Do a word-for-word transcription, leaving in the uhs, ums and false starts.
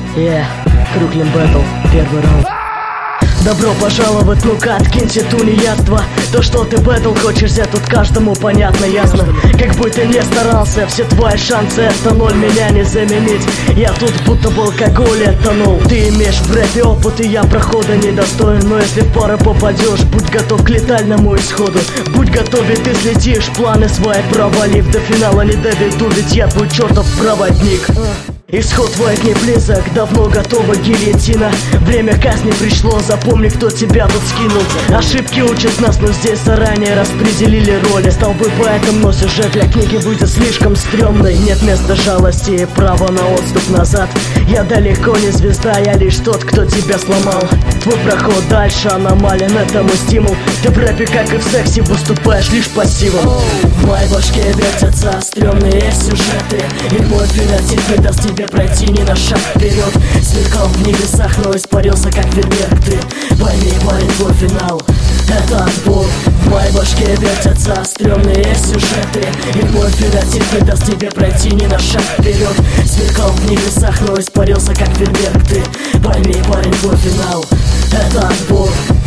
Yeah, Круклин Бэтл, первый раунд. Добро пожаловать, ну-ка откиньте тунеядство. То, что ты бэтл хочешь взять, тут каждому понятно, ясно. Как бы ты не старался, все твои шансы это ноль, меня не заменить. Я тут будто в алкоголе тонул. Ты имеешь в рэпе опыт, и я прохода недостоин. Но если в пару попадешь, будь готов к летальному исходу. Будь готов, ведь ты следишь, планы свои провалив. До финала не доведу, ведь я твой чертов проводник. Исход твой не близок, давно готова гильотина. Время казни пришло, запомни, кто тебя тут скинул. Ошибки учат нас, но здесь заранее распределили роли. Стал бы поэтом, но сюжет для книги будет слишком стрёмный. Нет места жалости и права на отступ назад. Я далеко не звезда, я лишь тот, кто тебя сломал. Твой проход дальше аномален, это мой стимул. Ты в рэпе, как и в сексе, выступаешь лишь пассивом. В моей башке вертятся стрёмные сюжеты, и мой фенотип не даст тебе пройти ни на шаг вперед. Сверкал в небесах, но испарился как фейерверк. Ты пойми, парень, твой финал — это отбор. В моей башке вертятся стрёмные сюжеты, и мой фенотип не даст тебе пройти ни на шаг вперед. Сверкал в небесах, но испарился как фейерверк. Ты пойми, парень, твой финал — это отбор.